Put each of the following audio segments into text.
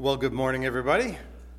Well, good morning, everybody.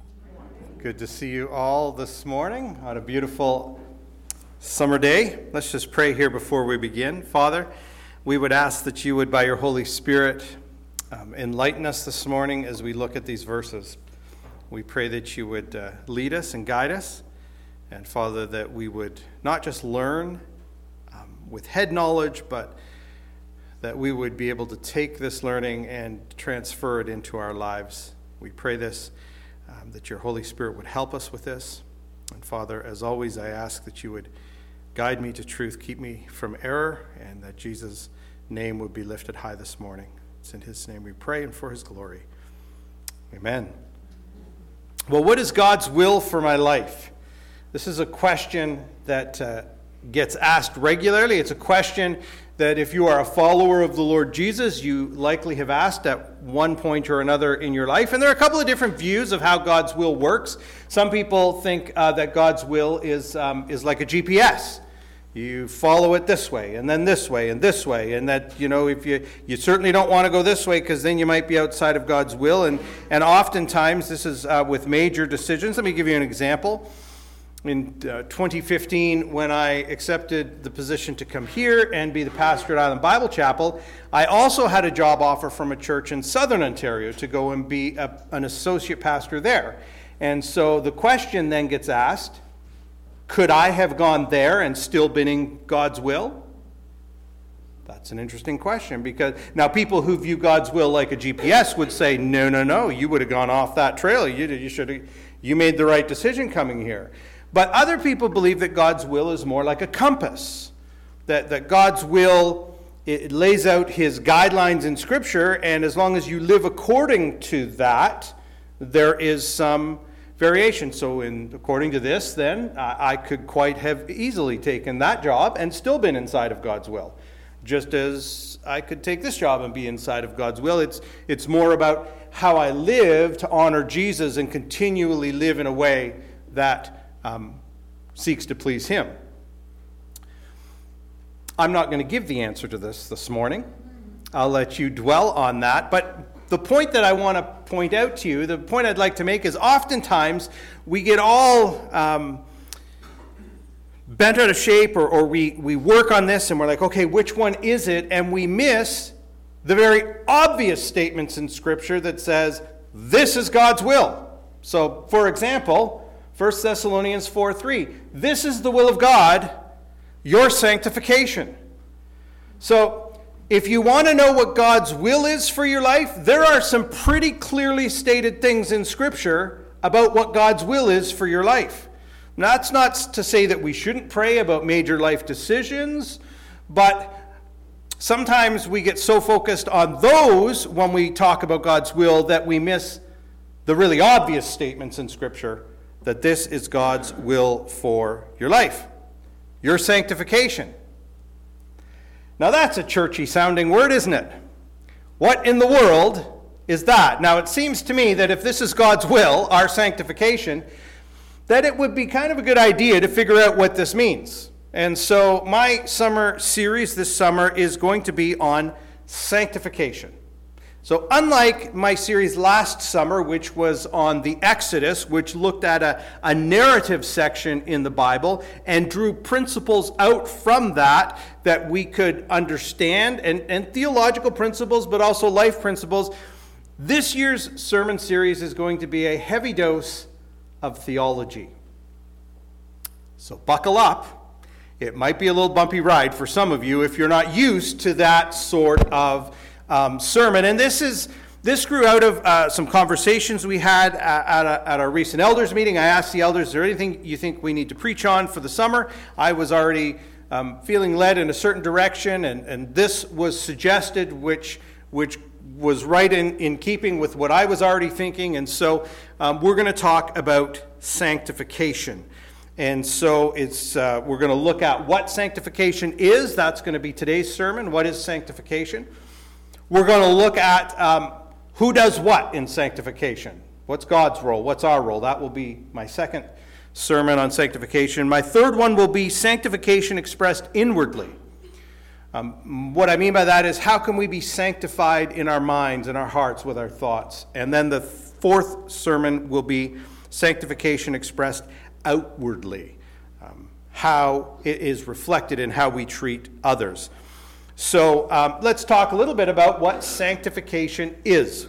Good to see you all this morning on a beautiful summer day. Let's just pray here before we begin. Father, we would ask that you would, by your Holy Spirit, enlighten us this morning as we look at these verses. We pray that you would lead us and guide us. And, Father, that we would not just learn with head knowledge, but that we would be able to take this learning and transfer it into our lives. We pray this, that your Holy Spirit would help us with this. And Father, as always, I ask that you would guide me to truth, keep me from error, and that Jesus' name would be lifted high this morning. It's in his name we pray and for his glory. Amen. Well, what is God's will for my life? This is a question that gets asked regularly. It's a question that if you are a follower of the Lord Jesus, you likely have asked at one point or another in your life. And there are a couple of different views of how God's will works. Some people think that God's will is like a GPS. You follow it this way, and then this way, and this way. And that, if you certainly don't want to go this way, because then you might be outside of God's will. And oftentimes, this is with major decisions. Let me give you an example. In 2015, when I accepted the position to come here and be the pastor at Island Bible Chapel, I also had a job offer from a church in Southern Ontario to go and be an associate pastor there. And so the question then gets asked, could I have gone there and still been in God's will? That's an interesting question, because now people who view God's will like a GPS would say, no, you would have gone off that trail. You made the right decision coming here. But other people believe that God's will is more like a compass, that God's will, it lays out his guidelines in Scripture, and as long as you live according to that, there is some variation. So according to this, then, I could quite have easily taken that job and still been inside of God's will, just as I could take this job and be inside of God's will. It's more about how I live to honor Jesus and continually live in a way that seeks to please him. I'm not going to give the answer to this morning. I'll let you dwell on that. But the point that I want to point out to you, the point I'd like to make is oftentimes we get all bent out of shape, or we work on this and we're like, okay, which one is it? And we miss the very obvious statements in Scripture that says, this is God's will. So, for example, 1 Thessalonians 4:3. This is the will of God, your sanctification. So, if you want to know what God's will is for your life, there are some pretty clearly stated things in Scripture about what God's will is for your life. Now, that's not to say that we shouldn't pray about major life decisions, but sometimes we get so focused on those when we talk about God's will that we miss the really obvious statements in Scripture that this is God's will for your life, your sanctification. Now that's a churchy sounding word, isn't it? What in the world is that? Now it seems to me that if this is God's will, our sanctification, that it would be kind of a good idea to figure out what this means. And so my summer series this summer is going to be on sanctification. So unlike my series last summer, which was on the Exodus, which looked at a narrative section in the Bible and drew principles out from that we could understand, and theological principles, but also life principles, this year's sermon series is going to be a heavy dose of theology. So buckle up. It might be a little bumpy ride for some of you if you're not used to that sort of sermon. And this grew out of some conversations we had at our recent elders meeting. I asked the elders, is there anything you think we need to preach on for the summer? I was already feeling led in a certain direction, and this was suggested, which was right in keeping with what I was already thinking. And so we're going to talk about sanctification. And so we're going to look at what sanctification is. That's going to be today's sermon. What is sanctification? We're going to look at who does what in sanctification. What's God's role? What's our role? That will be my second sermon on sanctification. My third one will be sanctification expressed inwardly. What I mean by that is, how can we be sanctified in our minds and our hearts with our thoughts? And then the fourth sermon will be sanctification expressed outwardly, how it is reflected in how we treat others. So let's talk a little bit about what sanctification is.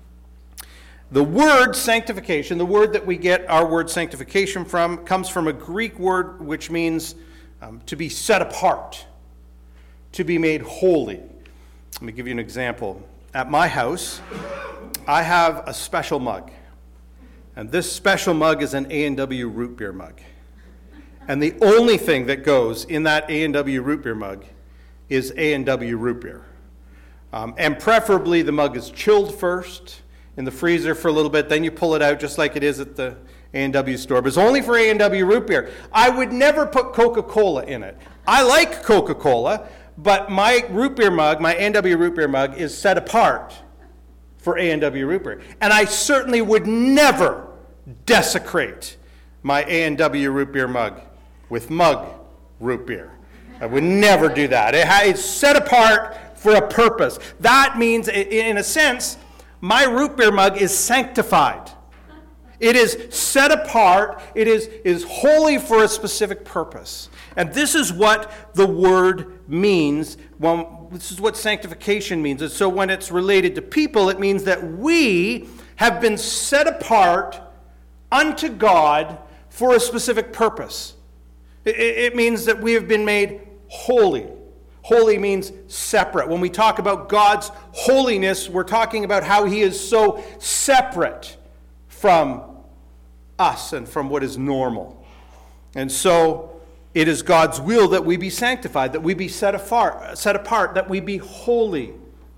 The word sanctification, the word that we get our word sanctification from, comes from a Greek word which means to be set apart, to be made holy. Let me give you an example. At my house, I have a special mug. And this special mug is an A&W root beer mug. And the only thing that goes in that A&W root beer mug is A&W root beer. And preferably the mug is chilled first, in the freezer for a little bit, then you pull it out just like it is at the A&W store. But it's only for A&W root beer. I would never put Coca-Cola in it. I like Coca-Cola, but my root beer mug, my A&W root beer mug, is set apart for A&W root beer. And I certainly would never desecrate my A&W root beer mug with mug root beer. I would never do that. It's set apart for a purpose. That means, in a sense, my root beer mug is sanctified. It is set apart. It is holy for a specific purpose. And this is what the word means. This is what sanctification means. And so when it's related to people, it means that we have been set apart unto God for a specific purpose. It means that we have been made holy. Holy means separate. When we talk about God's holiness, we're talking about how he is so separate from us and from what is normal. And so it is God's will that we be sanctified, that we be set apart, that we be holy.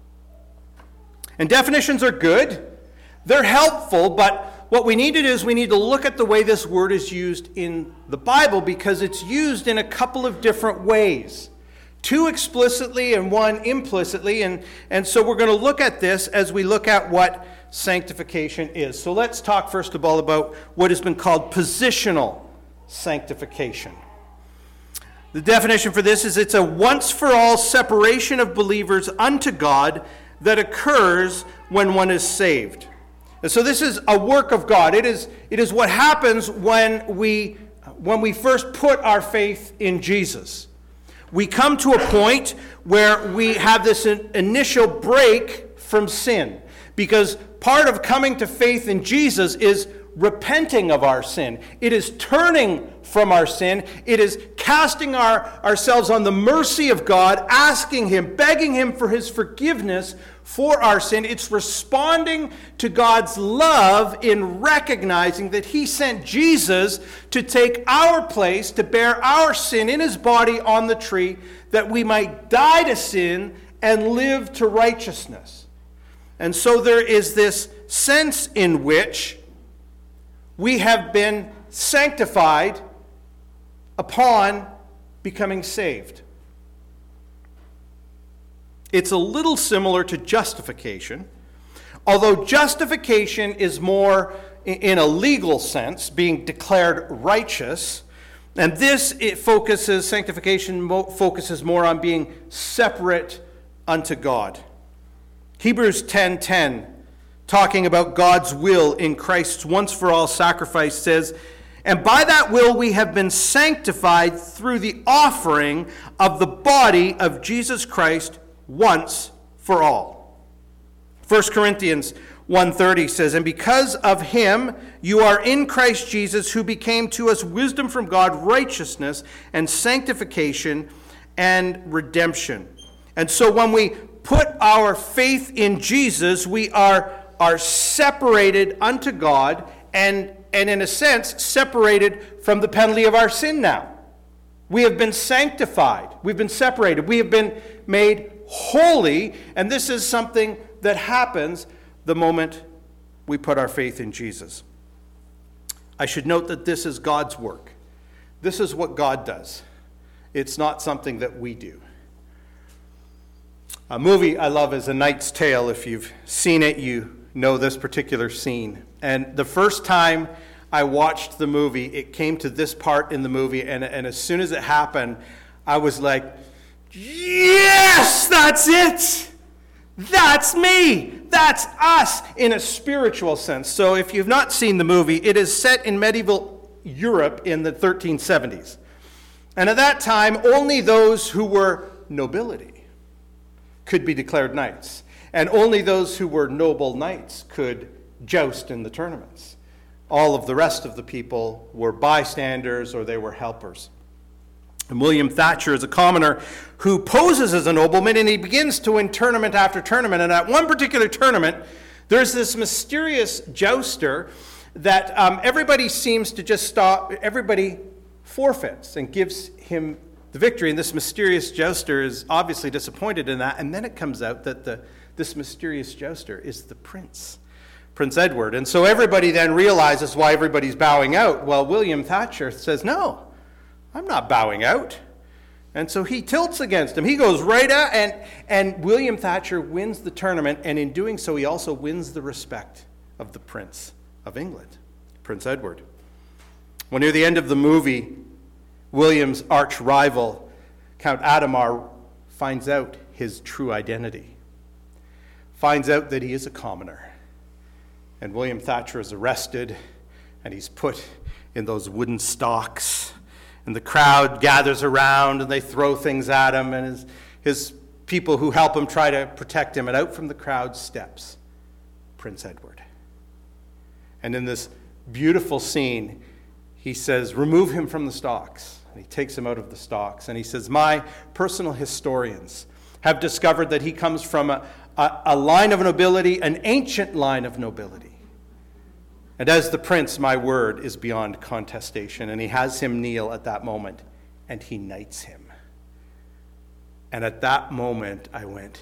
And definitions are good. They're helpful, but what we need to do is we need to look at the way this word is used in the Bible, because it's used in a couple of different ways. Two explicitly and one implicitly. And so we're going to look at this as we look at what sanctification is. So let's talk first of all about what has been called positional sanctification. The definition for this is it's a once-for-all separation of believers unto God that occurs when one is saved. And so this is a work of God. It is what happens when we first put our faith in Jesus. We come to a point where we have this initial break from sin, because part of coming to faith in Jesus is repenting of our sin. It is turning from our sin. It is casting ourselves on the mercy of God, asking him, begging him for his forgiveness for our sin. It's responding to God's love in recognizing that he sent Jesus to take our place, to bear our sin in his body on the tree, that we might die to sin and live to righteousness. And so there is this sense in which we have been sanctified upon becoming saved. It's a little similar to justification, although justification is more in a legal sense, being declared righteous. And sanctification focuses more on being separate unto God. Hebrews 10:10, talking about God's will in Christ's once-for-all sacrifice, says, "And by that will we have been sanctified through the offering of the body of Jesus Christ once for all." 1 Corinthians 1:30 says, "And because of him you are in Christ Jesus, who became to us wisdom from God, righteousness and sanctification and redemption." And so when we put our faith in Jesus, we are separated unto God, and in a sense separated from the penalty of our sin now. We have been sanctified. We've been separated. We have been made holy, and this is something that happens the moment we put our faith in Jesus. I should note that this is God's work. This is what God does. It's not something that we do. A movie I love is A Knight's Tale. If you've seen it, you know this particular scene. And the first time I watched the movie, it came to this part in the movie, and as soon as it happened, I was like, yes, that's it! That's me. That's us in a spiritual sense. So if you've not seen the movie, it is set in medieval Europe in the 1370s. And at that time, only those who were nobility could be declared knights. And only those who were noble knights could joust in the tournaments. All of the rest of the people were bystanders or they were helpers. And William Thatcher is a commoner who poses as a nobleman, and he begins to win tournament after tournament. And at one particular tournament, there's this mysterious jouster that everybody seems to just stop. Everybody forfeits and gives him the victory. And this mysterious jouster is obviously disappointed in that. And then it comes out that this mysterious jouster is the Prince Edward. And so everybody then realizes why everybody's bowing out. Well, William Thatcher says, no, I'm not bowing out. And so he tilts against him. He goes right out, and William Thatcher wins the tournament, and in doing so, he also wins the respect of the Prince of England, Prince Edward. Well, near the end of the movie, William's arch rival, Count Adhemar, finds out his true identity, finds out that he is a commoner. And William Thatcher is arrested, and he's put in those wooden stocks. And the crowd gathers around, and they throw things at him, and his people who help him try to protect him. And out from the crowd steps Prince Edward. And in this beautiful scene, he says, remove him from the stocks. And he takes him out of the stocks, and he says, my personal historians have discovered that he comes from a line of nobility, an ancient line of nobility. And as the prince, my word is beyond contestation. And he has him kneel at that moment, and he knights him. And at that moment, I went,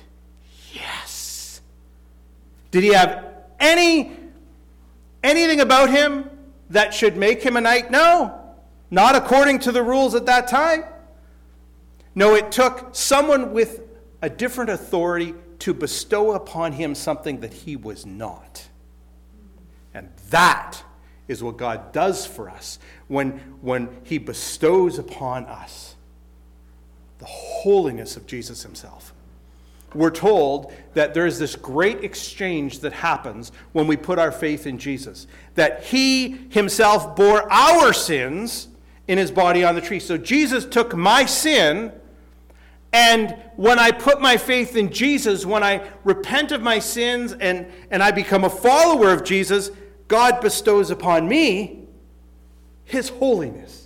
yes. Did he have anything about him that should make him a knight? No, not according to the rules at that time. No, it took someone with a different authority to bestow upon him something that he was not. And that is what God does for us when he bestows upon us the holiness of Jesus himself. We're told that there's this great exchange that happens when we put our faith in Jesus, that he himself bore our sins in his body on the tree. So Jesus took my sin, and when I put my faith in Jesus, when I repent of my sins and I become a follower of Jesus, God bestows upon me his holiness.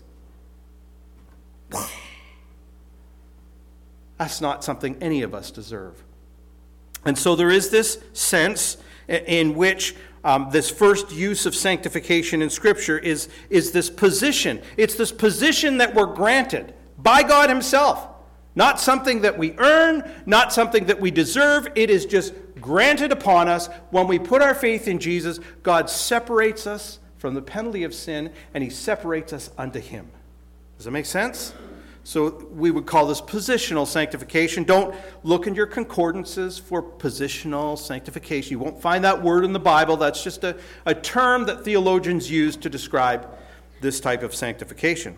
That's not something any of us deserve. And so there is this sense in which this first use of sanctification in Scripture is this position. It's this position that we're granted by God himself. Not something that we earn, not something that we deserve. It is just granted upon us. When we put our faith in Jesus, God separates us from the penalty of sin, and he separates us unto him. Does that make sense? So we would call this positional sanctification. Don't look in your concordances for positional sanctification. You won't find that word in the Bible. That's just a term that theologians use to describe this type of sanctification.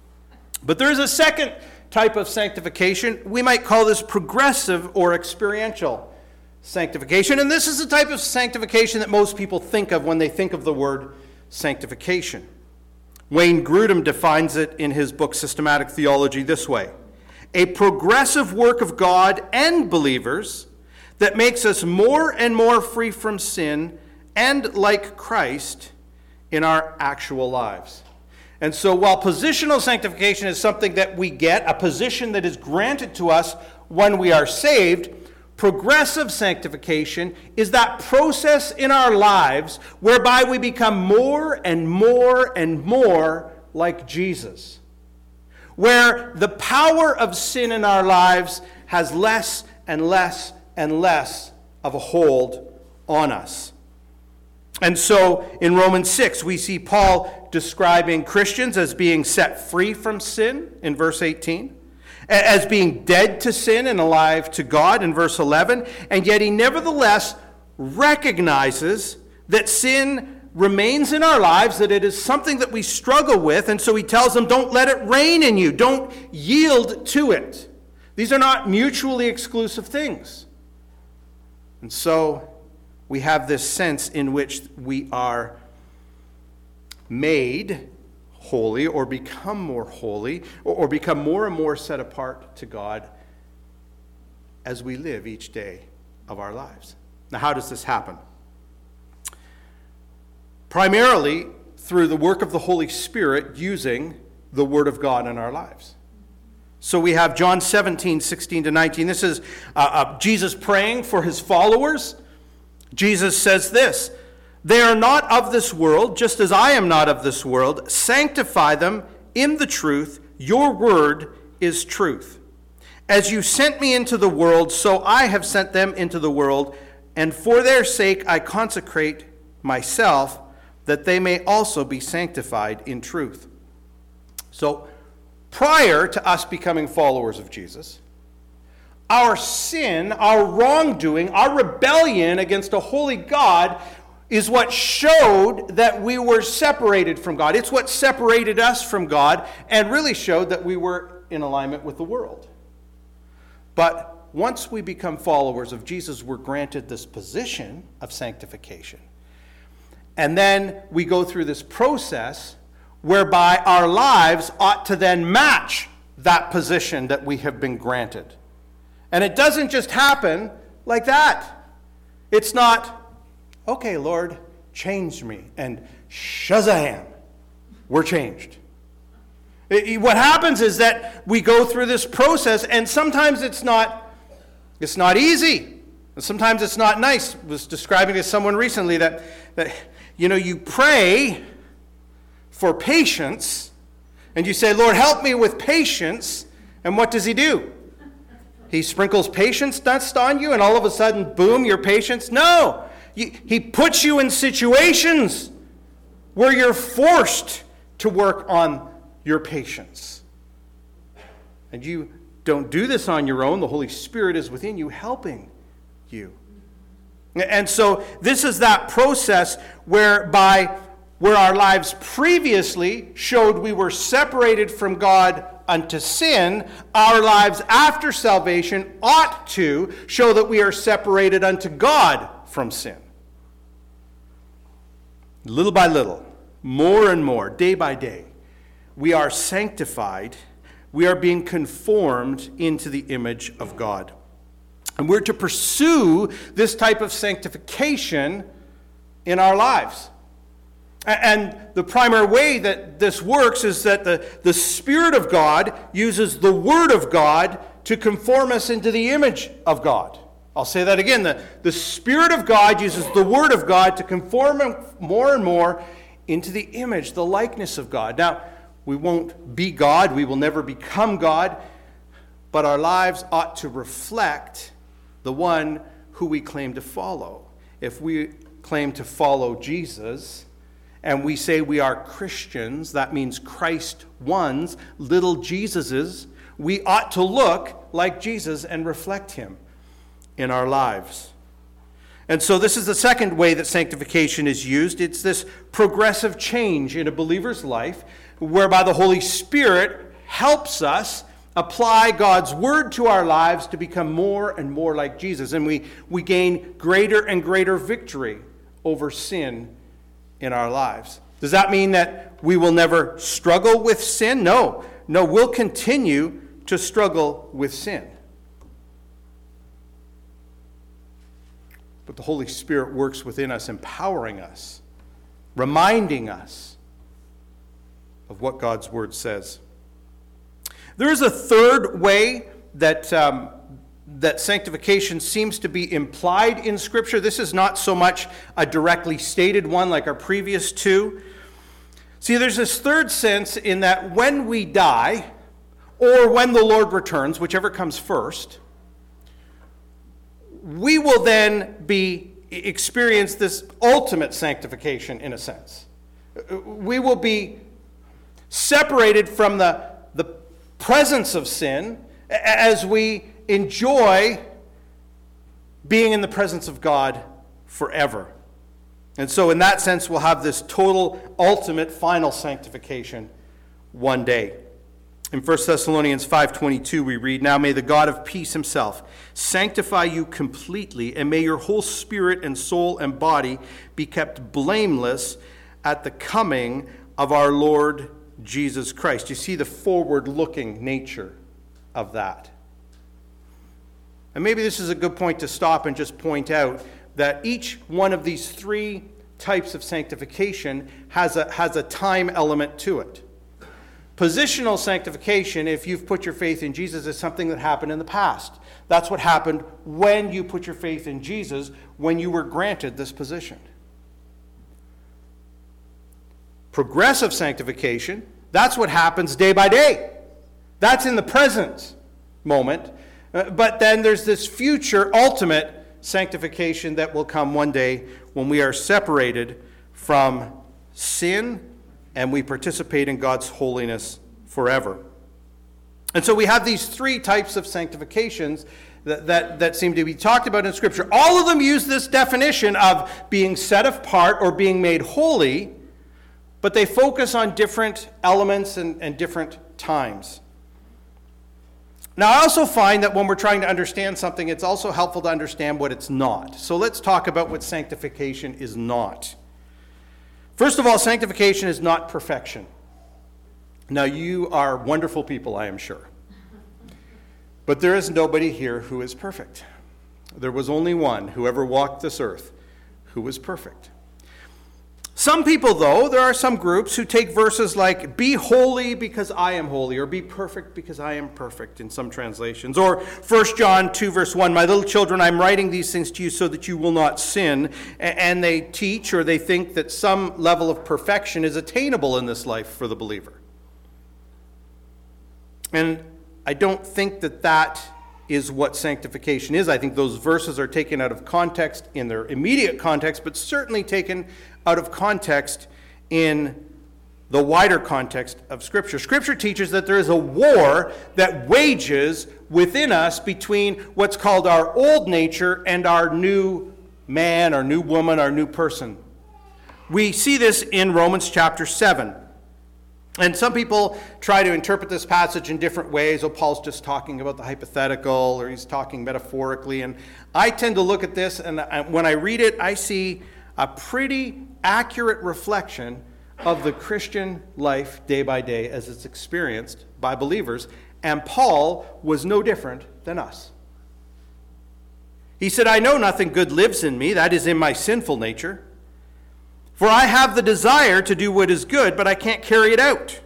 But there is a second type of sanctification. We might call this progressive or experiential sanctification. And this is the type of sanctification that most people think of when they think of the word sanctification. Wayne Grudem defines it in his book Systematic Theology this way: a progressive work of God and believers that makes us more and more free from sin and like Christ in our actual lives. And so while positional sanctification is something that we get, a position that is granted to us when we are saved, progressive sanctification is that process in our lives whereby we become more and more and more like Jesus, where the power of sin in our lives has less and less and less of a hold on us. And so in Romans 6, we see Paul describing Christians as being set free from sin in verse 18, as being dead to sin and alive to God in verse 11, and yet he nevertheless recognizes that sin remains in our lives, that it is something that we struggle with, and so he tells them, don't let it reign in you, don't yield to it. These are not mutually exclusive things. And so we have this sense in which we are made holy or become more holy or become more and more set apart to God as we live each day of our lives. Now, how does this happen? Primarily through the work of the Holy Spirit using the Word of God in our lives. So we have John 17, 16 to 19. This is Jesus praying for his followers. Jesus says this, "They are not of this world, just as I am not of this world. Sanctify them in the truth. Your word is truth. As you sent me into the world, so I have sent them into the world. And for their sake I consecrate myself, that they may also be sanctified in truth." So, prior to us becoming followers of Jesus, our sin, our wrongdoing, our rebellion against a holy God is what showed that we were separated from God. It's what separated us from God and really showed that we were in alignment with the world. But once we become followers of Jesus, we're granted this position of sanctification. And then we go through this process whereby our lives ought to then match that position that we have been granted. And it doesn't just happen like that. It's not, okay, Lord, change me, and shazam, we're changed. What happens is that we go through this process, and sometimes it's not easy. And sometimes it's not nice. I was describing to someone recently that you pray for patience, and you say, "Lord, help me with patience," and what does he do? He sprinkles patience dust on you, and all of a sudden, boom, your patience? No! He puts you in situations where you're forced to work on your patience. And you don't do this on your own. The Holy Spirit is within you, helping you. And so this is that process where our lives previously showed we were separated from God unto sin, our lives after salvation ought to show that we are separated unto God from sin. Little by little, more and more, day by day, we are sanctified. We are being conformed into the image of God. And we're to pursue this type of sanctification in our lives. And the primary way that this works is that the Spirit of God uses the Word of God to conform us into the image of God. I'll say that again. The Spirit of God uses the Word of God to conform more and more into the image, the likeness of God. Now, we won't be God. We will never become God. But our lives ought to reflect the one who we claim to follow. If we claim to follow Jesus, and we say we are Christians, that means Christ ones, little Jesuses, we ought to look like Jesus and reflect him in our lives. And so this is the second way that sanctification is used. It's this progressive change in a believer's life whereby the Holy Spirit helps us apply God's word to our lives to become more and more like Jesus. And we gain greater and greater victory over sin in our lives. Does that mean that we will never struggle with sin? No, we'll continue to struggle with sin. But the Holy Spirit works within us, empowering us, reminding us of what God's word says. There is a third way that sanctification seems to be implied in Scripture. This is not so much a directly stated one like our previous two. See, there's this third sense in that when we die, or when the Lord returns, whichever comes first, we will then experience this ultimate sanctification in a sense. We will be separated from the presence of sin as we enjoy being in the presence of God forever. And so in that sense, we'll have this total, ultimate, final sanctification one day. In 1 Thessalonians 5:22 we read, "Now may the God of peace himself sanctify you completely, and may your whole spirit and soul and body be kept blameless at the coming of our Lord Jesus Christ." You see the forward-looking nature of that. And maybe this is a good point to stop and just point out that each one of these three types of sanctification has a time element to it. Positional sanctification, if you've put your faith in Jesus, is something that happened in the past. That's what happened when you put your faith in Jesus, when you were granted this position. Progressive sanctification, that's what happens day by day. That's in the present moment. But then there's this future ultimate sanctification that will come one day when we are separated from sin and we participate in God's holiness forever. And so we have these three types of sanctifications that seem to be talked about in Scripture. All of them use this definition of being set apart or being made holy, but they focus on different elements and different times. Now, I also find that when we're trying to understand something, it's also helpful to understand what it's not. So let's talk about what sanctification is not. First of all, sanctification is not perfection. Now, you are wonderful people, I am sure. But there is nobody here who is perfect. There was only one who ever walked this earth who was perfect. Some people, though, there are some groups who take verses like, "Be holy because I am holy," or "Be perfect because I am perfect," in some translations. Or 1 John 2, verse 1, "My little children, I'm writing these things to you so that you will not sin." And they teach or they think that some level of perfection is attainable in this life for the believer. And I don't think that that is what sanctification is. I think those verses are taken out of context in their immediate context, but certainly taken out of context in the wider context of Scripture. Scripture teaches that there is a war that wages within us between what's called our old nature and our new man, our new woman, our new person. We see this in Romans chapter 7. And some people try to interpret this passage in different ways. Oh, Paul's just talking about the hypothetical, or he's talking metaphorically. And I tend to look at this, and when I read it, I see a pretty accurate reflection of the Christian life day by day as it's experienced by believers. And Paul was no different than us. He said, "I know nothing good lives in me, that is in my sinful nature. For I have the desire to do what is good, but I can't carry it out.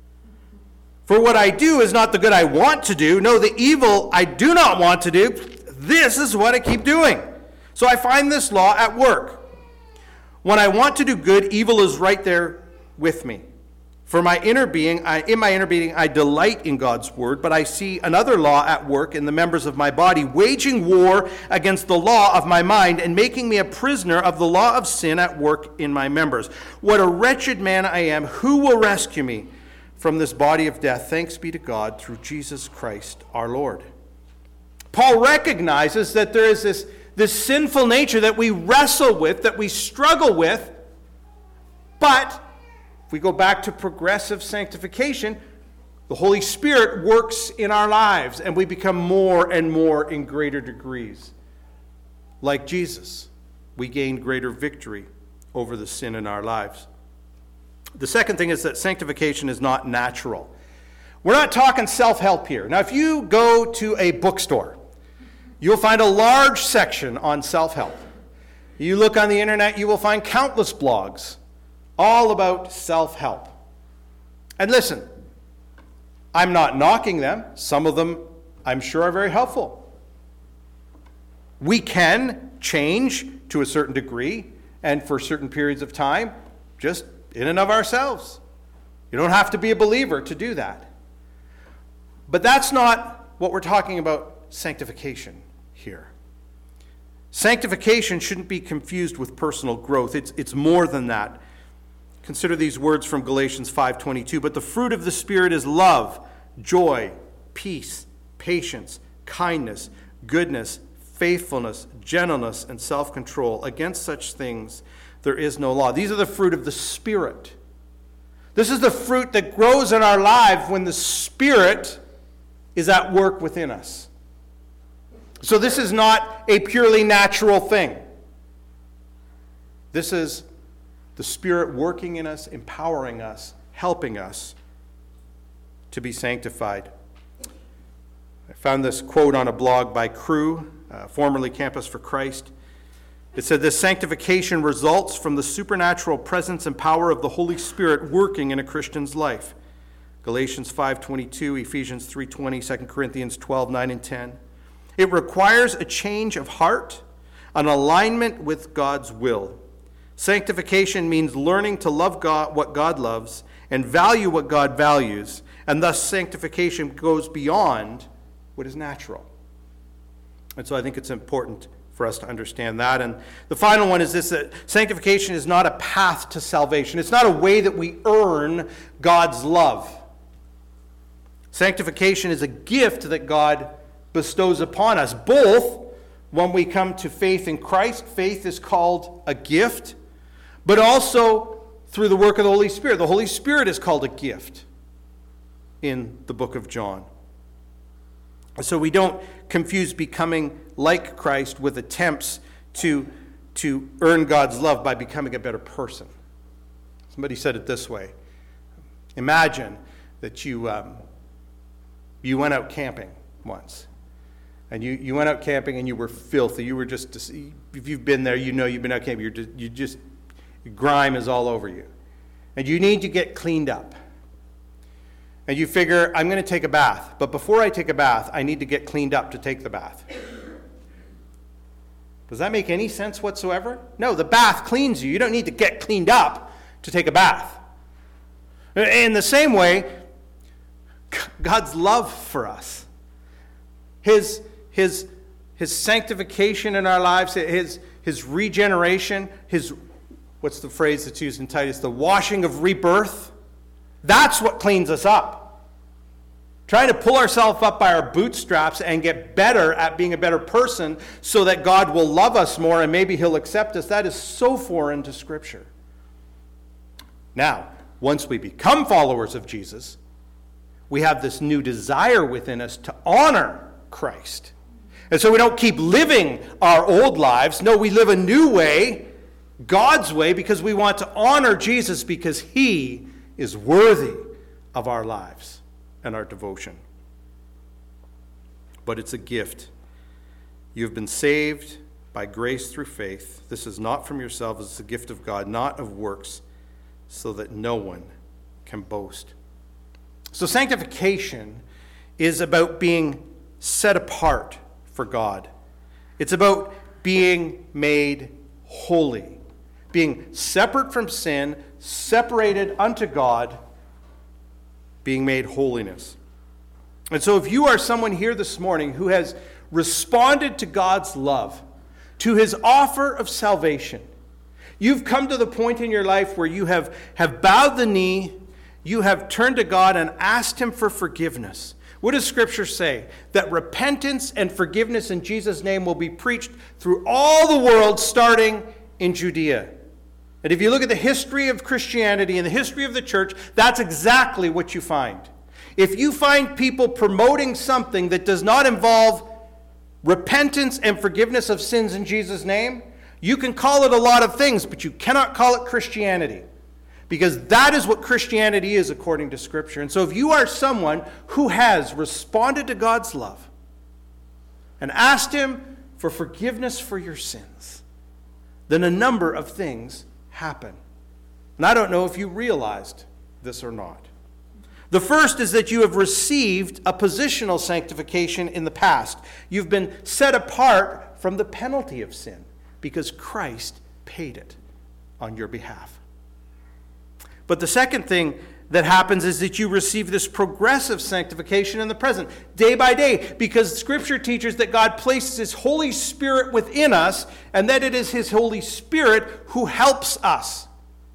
For what I do is not the good I want to do. No, the evil I do not want to do, this is what I keep doing. So I find this law at work. When I want to do good, evil is right there with me. For in my inner being, I delight in God's word, but I see another law at work in the members of my body, waging war against the law of my mind and making me a prisoner of the law of sin at work in my members. What a wretched man I am. Who will rescue me from this body of death? Thanks be to God through Jesus Christ our Lord." Paul recognizes that there is this sinful nature that we wrestle with, that we struggle with, but if we go back to progressive sanctification, the Holy Spirit works in our lives and we become more and more in greater degrees. Like Jesus, we gain greater victory over the sin in our lives. The second thing is that sanctification is not natural. We're not talking self-help here. Now, if you go to a bookstore, you'll find a large section on self-help. You look on the internet, you will find countless blogs all about self-help. And listen, I'm not knocking them. Some of them, I'm sure, are very helpful. We can change to a certain degree and for certain periods of time, just in and of ourselves. You don't have to be a believer to do that. But that's not what we're talking about sanctification here. Sanctification shouldn't be confused with personal growth. It's more than that. Consider these words from Galatians 5:22. "But the fruit of the Spirit is love, joy, peace, patience, kindness, goodness, faithfulness, gentleness, and self-control. Against such things there is no law." These are the fruit of the Spirit. This is the fruit that grows in our life when the Spirit is at work within us. So this is not a purely natural thing. This is the Spirit working in us, empowering us, helping us to be sanctified. I found this quote on a blog by Cru, formerly Campus for Christ. It said, "This sanctification results from the supernatural presence and power of the Holy Spirit working in a Christian's life." Galatians 5:22, Ephesians 3:20, 2 Corinthians 12:9 and 10. It requires a change of heart, an alignment with God's will. Sanctification means learning to love God, what God loves, and value what God values, and thus sanctification goes beyond what is natural. And so I think it's important for us to understand that. And the final one is this, that sanctification is not a path to salvation. It's not a way that we earn God's love. Sanctification is a gift that God bestows upon us. Both when we come to faith in Christ, faith is called a gift, but also through the work of the Holy Spirit. The Holy Spirit is called a gift in the book of John. So we don't confuse becoming like Christ with attempts to earn God's love by becoming a better person. Somebody said it this way. Imagine that you went out camping once. And you went out camping and you were filthy. You were just, if you've been there, you know you've been out camping. Grime is all over you. And you need to get cleaned up. And you figure, I'm going to take a bath. But before I take a bath, I need to get cleaned up to take the bath. Does that make any sense whatsoever? No, the bath cleans you. You don't need to get cleaned up to take a bath. In the same way, God's love for us, His sanctification in our lives, His regeneration, what's the phrase that's used in Titus? The washing of rebirth. That's what cleans us up. Trying to pull ourselves up by our bootstraps and get better at being a better person so that God will love us more and maybe He'll accept us, that is so foreign to Scripture. Now, once we become followers of Jesus, we have this new desire within us to honor Christ. And so we don't keep living our old lives. No, we live a new way, God's way, because we want to honor Jesus because He is worthy of our lives and our devotion. But it's a gift. You have been saved by grace through faith. This is not from yourselves, it's a gift of God, not of works, so that no one can boast. So sanctification is about being set apart for God. It's about being made holy, being separate from sin, separated unto God, being made holiness. And so if you are someone here this morning who has responded to God's love, to His offer of salvation, you've come to the point in your life where you have bowed the knee, you have turned to God and asked Him for forgiveness. What does Scripture say? That repentance and forgiveness in Jesus' name will be preached through all the world, starting in Judea. And if you look at the history of Christianity and the history of the church, that's exactly what you find. If you find people promoting something that does not involve repentance and forgiveness of sins in Jesus' name, you can call it a lot of things, but you cannot call it Christianity. Because that is what Christianity is according to Scripture. And so if you are someone who has responded to God's love and asked Him for forgiveness for your sins, then a number of things happen. And I don't know if you realized this or not. The first is that you have received a positional sanctification in the past. You've been set apart from the penalty of sin because Christ paid it on your behalf. But the second thing that happens is that you receive this progressive sanctification in the present, day by day, because Scripture teaches that God places His Holy Spirit within us, and that it is His Holy Spirit who helps us.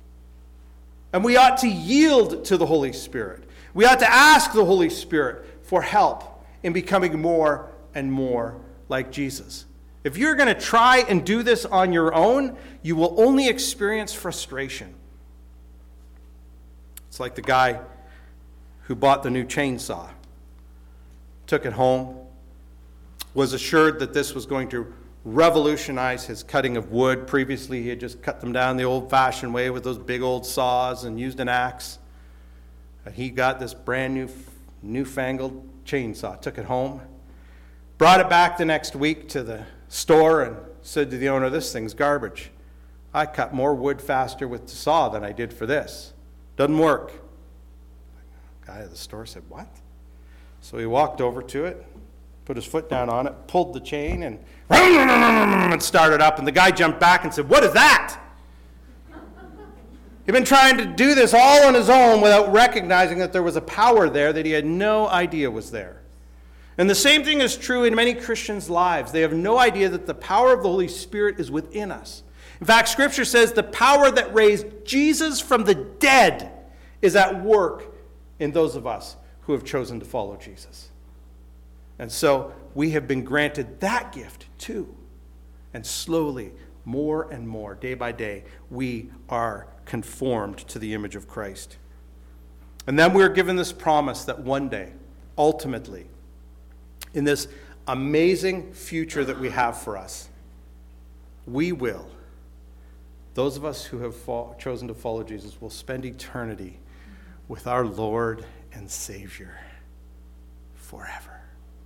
And we ought to yield to the Holy Spirit. We ought to ask the Holy Spirit for help in becoming more and more like Jesus. If you're going to try and do this on your own, you will only experience frustration. It's like the guy who bought the new chainsaw, took it home, was assured that this was going to revolutionize his cutting of wood. Previously, he had just cut them down the old-fashioned way with those big old saws and used an axe. And he got this brand new, newfangled chainsaw, took it home, brought it back the next week to the store and said to the owner, "This thing's garbage. I cut more wood faster with the saw than I did for this. Doesn't work." The guy at the store said, "What?" So he walked over to it, put his foot down on it, pulled the chain, and it started up. And the guy jumped back and said, "What is that?" He'd been trying to do this all on his own without recognizing that there was a power there that he had no idea was there. And the same thing is true in many Christians' lives. They have no idea that the power of the Holy Spirit is within us. In fact, Scripture says the power that raised Jesus from the dead is at work in those of us who have chosen to follow Jesus. And so we have been granted that gift too. And slowly, more and more, day by day, we are conformed to the image of Christ. And then we're given this promise that one day, ultimately, in this amazing future that we have for us, we will, those of us who have chosen to follow Jesus, will spend eternity with our Lord and Savior forever.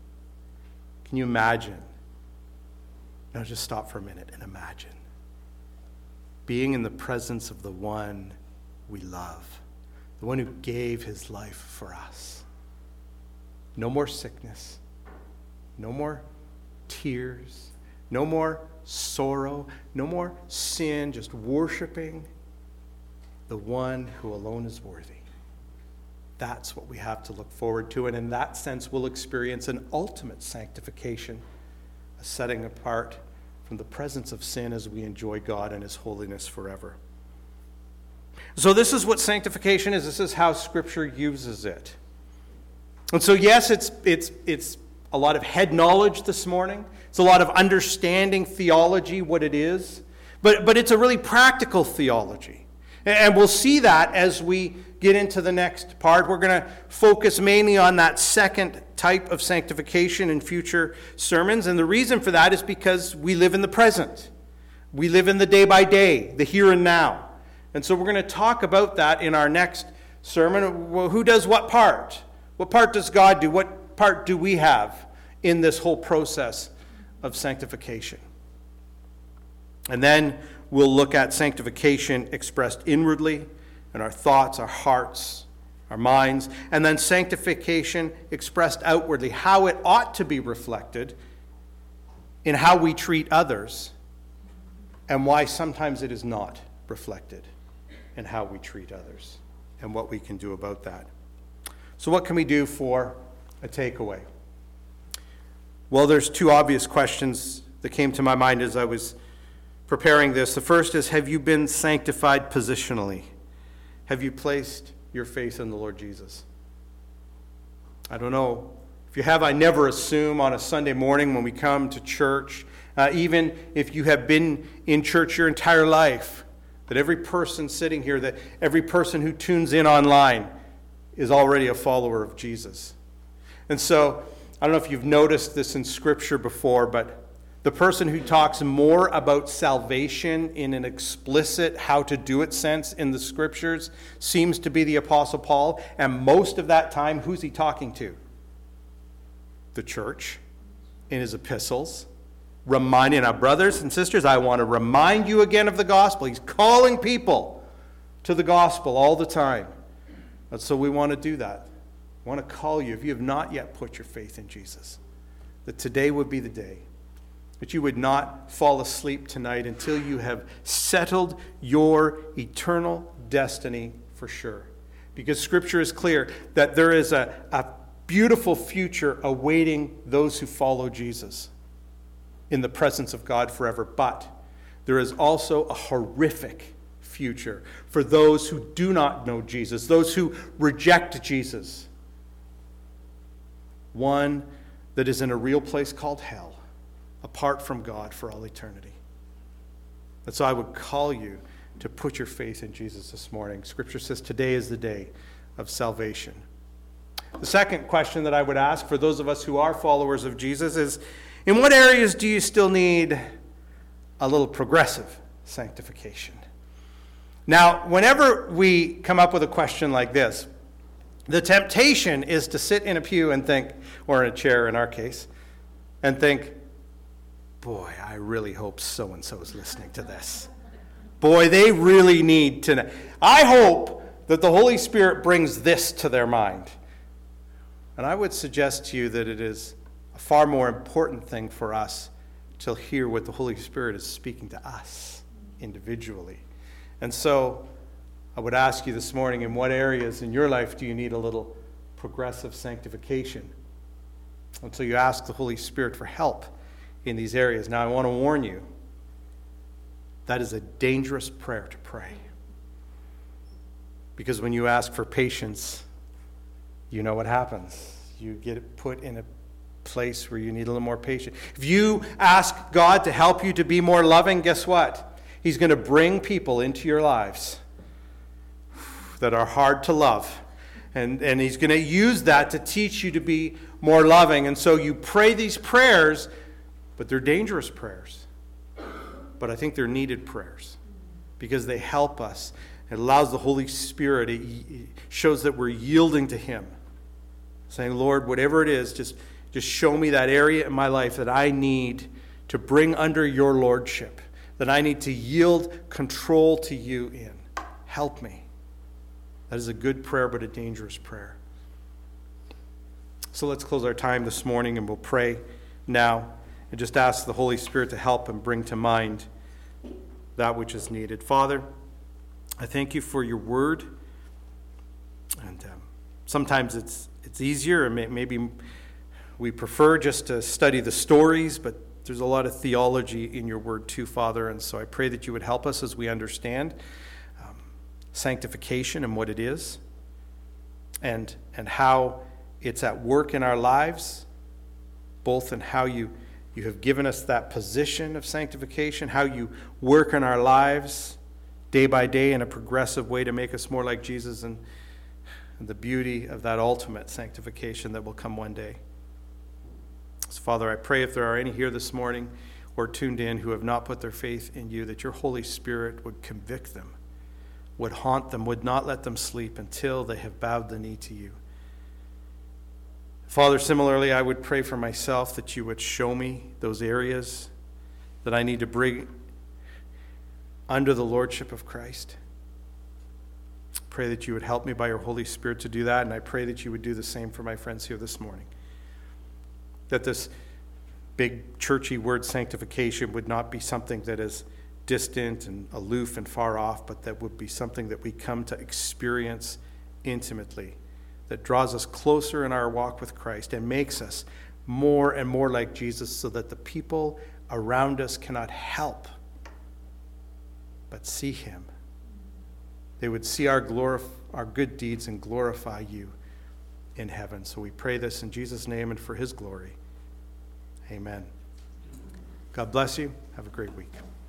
Can you imagine? Now just stop for a minute and imagine being in the presence of the one we love, the one who gave his life for us. No more sickness, no more tears, no more sorrow, no more sin, just worshiping the one who alone is worthy. That's what we have to look forward to, and in that sense we'll experience an ultimate sanctification, a setting apart from the presence of sin as we enjoy God and his holiness forever. So this is what sanctification is. This is how Scripture uses it. And so yes, it's a lot of head knowledge this morning. It's a lot of understanding theology, what it is. But it's a really practical theology. And we'll see that as we get into the next part. We're going to focus mainly on that second type of sanctification in future sermons. And the reason for that is because we live in the present. We live in the day by day, the here and now. And so we're going to talk about that in our next sermon. Well, who does what part? What part does God do? What part do we have in this whole process of sanctification? And then we'll look at sanctification expressed inwardly in our thoughts, our hearts, our minds, and then sanctification expressed outwardly, how it ought to be reflected in how we treat others, and why sometimes it is not reflected in how we treat others, and what we can do about that. So what can we do for a takeaway? Well, there's two obvious questions that came to my mind as I was preparing this. The first is, have you been sanctified positionally? Have you placed your faith in the Lord Jesus? I don't know. If you have, I never assume on a Sunday morning when we come to church, even if you have been in church your entire life, that every person sitting here, that every person who tunes in online is already a follower of Jesus. And so, I don't know if you've noticed this in Scripture before, but the person who talks more about salvation in an explicit how-to-do-it sense in the Scriptures seems to be the Apostle Paul. And most of that time, who's he talking to? The church in his epistles. Reminding our brothers and sisters, I want to remind you again of the gospel. He's calling people to the gospel all the time. And so we want to do that. I want to call you, if you have not yet put your faith in Jesus, that today would be the day. That you would not fall asleep tonight until you have settled your eternal destiny for sure. Because Scripture is clear that there is a beautiful future awaiting those who follow Jesus in the presence of God forever. But there is also a horrific future for those who do not know Jesus, those who reject Jesus. One that is in a real place called hell, apart from God for all eternity. And so I would call you to put your faith in Jesus this morning. Scripture says today is the day of salvation. The second question that I would ask for those of us who are followers of Jesus is, in what areas do you still need a little progressive sanctification? Now, whenever we come up with a question like this, the temptation is to sit in a pew and think, or in a chair in our case, and think, boy, I really hope so-and-so is listening to this. Boy, they really need to know. I hope that the Holy Spirit brings this to their mind. And I would suggest to you that it is a far more important thing for us to hear what the Holy Spirit is speaking to us individually. And so I would ask you this morning, in what areas in your life do you need a little progressive sanctification? And so you ask the Holy Spirit for help in these areas. Now, I want to warn you, that is a dangerous prayer to pray. Because when you ask for patience, you know what happens. You get put in a place where you need a little more patience. If you ask God to help you to be more loving, guess what? He's going to bring people into your lives that are hard to love. And he's going to use that to teach you to be more loving. And so you pray these prayers, but they're dangerous prayers. But I think they're needed prayers because they help us. It allows the Holy Spirit, it shows that we're yielding to Him. Saying, Lord, whatever it is, just show me that area in my life that I need to bring under your lordship, that I need to yield control to you in. Help me. That is a good prayer, but a dangerous prayer. So let's close our time this morning and we'll pray now and just ask the Holy Spirit to help and bring to mind that which is needed. Father, I thank you for your word. And sometimes it's easier, and maybe we prefer just to study the stories, but there's a lot of theology in your word too, Father. And so I pray that you would help us as we understand sanctification and what it is, and how it's at work in our lives, both in how you have given us that position of sanctification, how you work in our lives day by day in a progressive way to make us more like Jesus, and the beauty of that ultimate sanctification that will come one day. So, Father, I pray if there are any here this morning or tuned in who have not put their faith in you, that your Holy Spirit would convict them, would haunt them, would not let them sleep until they have bowed the knee to you. Father, similarly, I would pray for myself that you would show me those areas that I need to bring under the lordship of Christ. Pray that you would help me by your Holy Spirit to do that, and I pray that you would do the same for my friends here this morning. That this big churchy word sanctification would not be something that is distant and aloof and far off, but that would be something that we come to experience intimately, that draws us closer in our walk with Christ and makes us more and more like Jesus, so that the people around us cannot help but see him. They would see our good deeds and glorify you in heaven. So we pray this in Jesus' name and for his glory. Amen. God bless you. Have a great week.